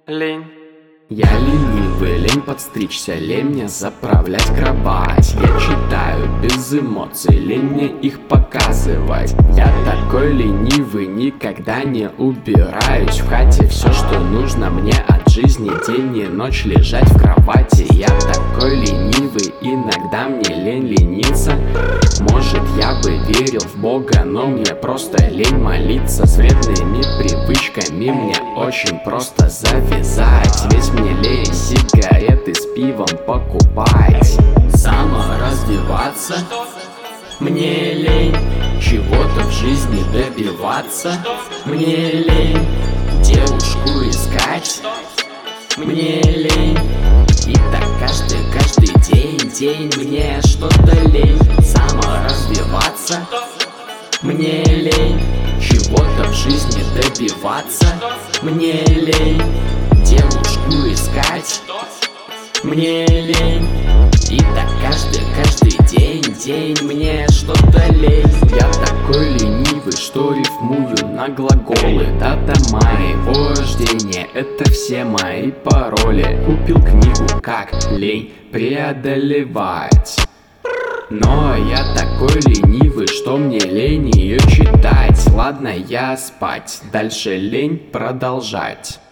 лень. Я ленивый, лень подстричься, лень мне заправлять кровать. Я читаю без эмоций, лень мне их показывать. Я такой ленивый, никогда не убираюсь в хате. Все, что нужно мне от жизни, день и ночь лежать в кровати. Я такой ленивый, иногда мне лень лениться. Может, я бы верил в Бога, но мне просто лень молиться. С вредными привычками мне очень просто завязать. Ведь мне лень сигареты с пивом покупать. Саморазвиваться мне лень, чего-то в жизни добиваться. Мне лень девушку искать. Мне лень. И так каждый день мне что-то лень. Саморазвиваться мне лень, чего-то в жизни добиваться. Мне лень девушку искать. Мне лень. И так каждый день мне что-то лень. Я такой ленивый, что рифмую на глаголы. Дата моего рождения — это все мои пароли. Купил книгу «Как лень преодолевать». Но я такой ленивый, что мне лень ее читать. Ладно, я спать, дальше лень продолжать.